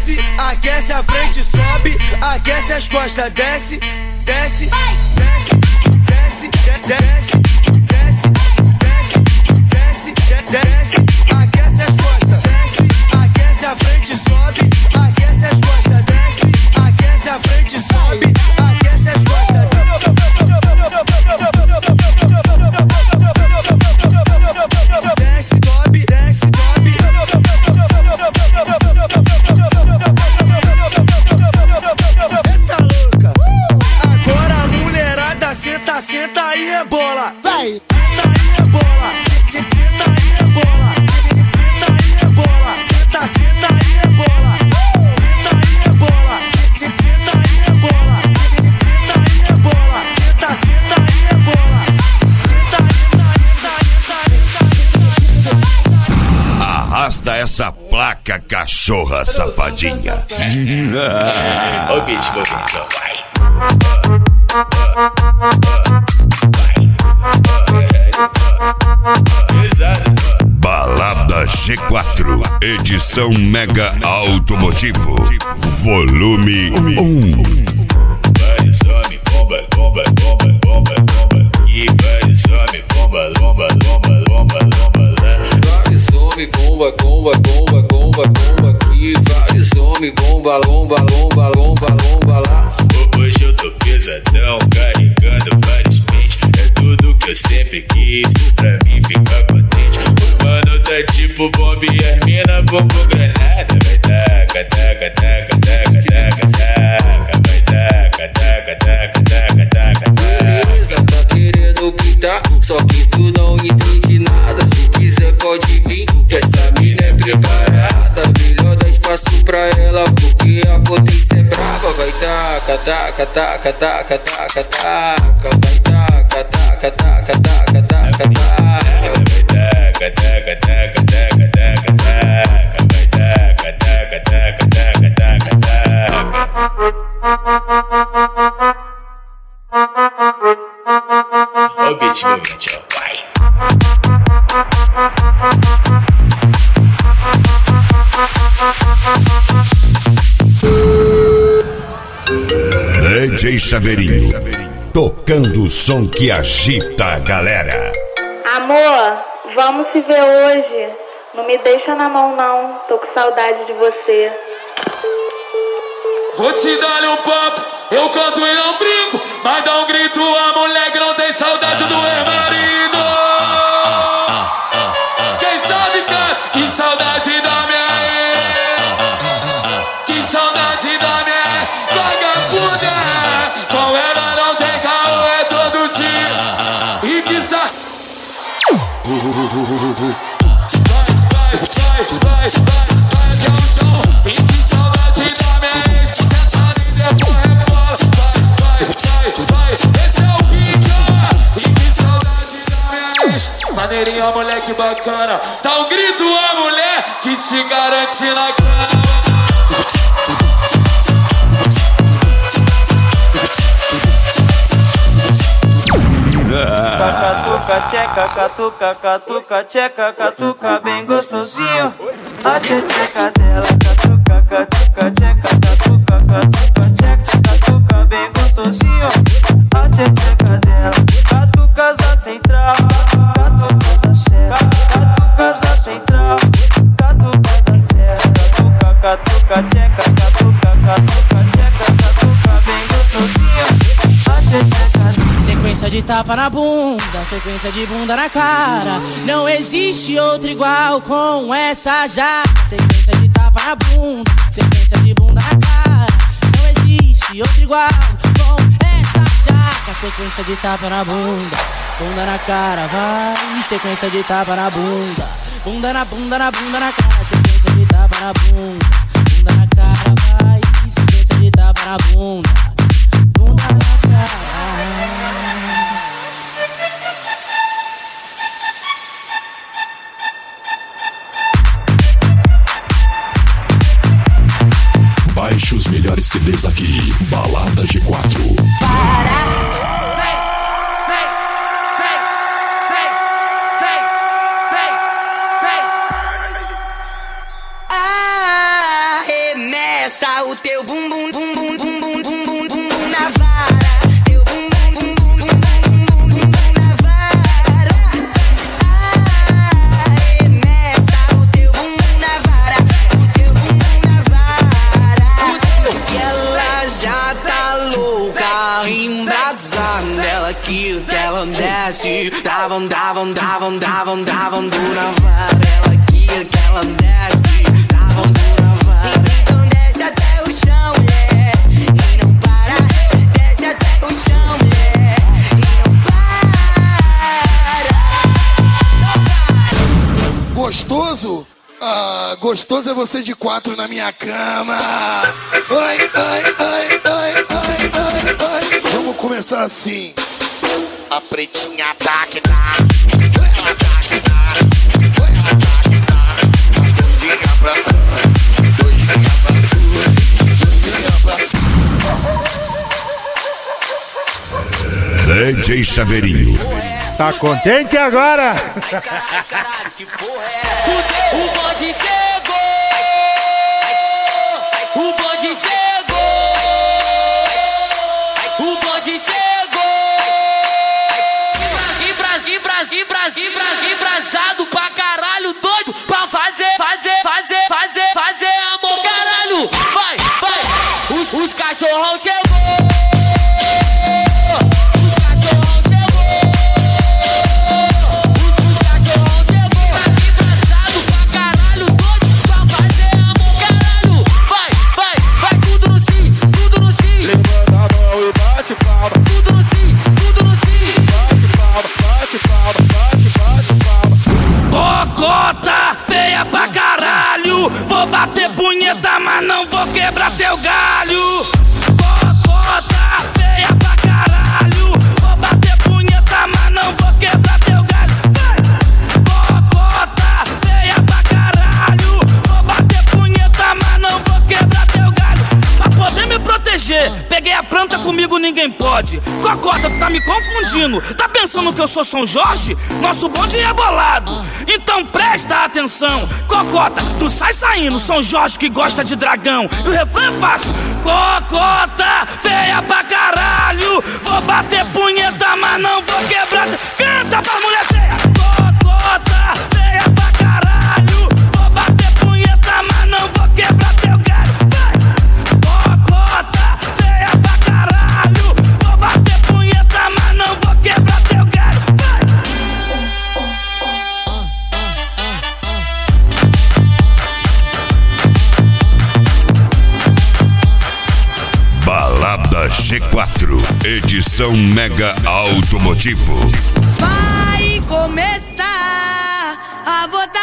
desce, aquece a frente, sobe, aquece as costas, desce, desce, desce, desce, desce, desce, desce, desce, desce, aquece as costas, desce, aquece a frente, sobe, aquece as costas, desce, aquece a frente, sobe, aquece as costas. Desce, sobe, desce, sobe. Eita louca! Agora a mulherada senta, senta e rebola. Vai! Senta e rebola. Senta e rebola. Senta e rebola. Senta, senta e rebola. Senta e rebola. Senta e rebola. Senta e rebola. Senta, senta e rebola. Arrasta essa placa, cachorra safadinha. Ó o beat, vai. Balada G4, edição Mega Automotivo, volume 1. Vai, some, bomba, bomba, bomba, bomba, bomba. E vai, some, bomba, bomba, bomba, bomba, bomba. Vai, some, bomba, bomba, bomba, bomba, bomba. E vai, some, bomba, bomba, bomba, bomba, bomba lá. Hoje eu tô pesadão, carregando vários pentes. É tudo que eu sempre quis, pra mim ficar contente. O mano tá tipo bomba e as mina bombo granada. Vai taca, taca, taca, taca, taca, taca. Vai taca, taca, taca, taca, taca, taca. Beleza, tá querendo pintar, só que tu não entende nada. Se quiser pode vir, que essa mina é preparada. Melhor dar espaço pra ela, porque a potência é brava. Vai taca, taca, taca, taca, taca, taca. Vai taca, taca, taca, taca, taca, taca. Vai taca, taca, taca, taca, taca, taca. Vai taca, taca, taca, taca, taca, taca. Ó o beat movente, ó, vai. DJ Chaveirinho, tocando o som que agita a galera. Amor, vamos se ver hoje. Não me deixa na mão não, tô com saudade de você. Vou te dar um papo, eu canto e não brinco, mas dá um grito, a mulher que não tem saudade do ex-marido. Quem sabe, cara, que saudade da minha ex, que saudade da minha ex, vagabunda. Com ela não tem caô, é todo dia, e que vai até o chão, e que saudade da minha ex, senta e depois rebola. Vai, esse é o pica, e que saudade da minha ex. Maneirinha, moleque bacana, dá um grito a mulher que se garante na cama. Catuca, tcheca, catuca, catuca, tcheca, catuca, bem gostosinho. A tcheca dela, catuca, catuca, tcheca, catuca, catuca, tcheca, catuca, bem gostosinho. A tcheca dela, catucas da central, catucas da serra, catucas da central, catucas da serra, catuca, catuca, tcheca, catuca, catuca, tcheca, catuca, bem gostosinho. A tcheca dela. Sequência de tapa na bunda, sequência de bunda na cara. Não existe outra igual com essa já. Sequência de tapa na bunda, sequência de bunda na cara. Não existe outra igual com essa jaca. Sequência de tapa na bunda, bunda na cara, vai. Sequência de tapa na bunda, bunda na bunda na bunda na cara. Sequência de tapa na bunda, bunda na cara, vai. Sequência de tapa na bunda, bunda na cara. Baixe os melhores CDs aqui, Balada G4. o teu bumbum, bumbum, bumbum, bumbum, bumbum na vara. Teu bumbum, bumbum, bumbum, bumbum, bumbum na vara. Arremessa o teu bumbum na vara, o teu bumbum na vara. Que ela já tá louca, embrasando. Ela que ela desce, davam na vara. Ela que ela desce, davam na vara. Então desce até o chão, mulher, e não para. Desce até o chão, mulher, e não para. Gostoso? Ah, gostoso é você de 4 na minha cama. Ai, ai, ai, ai, ai, ai, ai. Vamos começar assim. A pretinha tá que tá. Ela tá que tá. Ela tá que tá. Doidinha pra doidinha pra doidinha pra. DJ Chaveirinho. Tá contente agora? O bonde chegou! O bonde chegou! O bonde chegou! Brasil, brasado pra caralho, doido pra fazer amor, caralho! Vai! Os cachorrão chegou! Cocota feia pra caralho, vou bater punheta, mas não vou quebrar teu galho. Cocota feia pra caralho, vou bater punheta, mas não vou quebrar teu galho. Cocota feia pra caralho, vou bater punheta, mas não vou quebrar teu galho. Pra poder me proteger, peguei a planta, comigo ninguém pode. Cocota, tu tá me confundindo, tá pensando que eu sou São Jorge? Nosso bonde é bolado, então presta atenção. Cocota, tu sai saindo, São Jorge que gosta de dragão. E o refrão é fácil: cocota feia pra caralho, vou bater punheta, mas não vou quebrar. Canta pra mulher feia. Cocota feia pra caralho, vou bater punheta, mas não vou quebrar teu galho. Vai! Cocota feia pra caralho, vou bater punheta, mas não vou quebrar teu galho. Vai! Balada G4, edição Mega Automotivo. Vai começar a votar.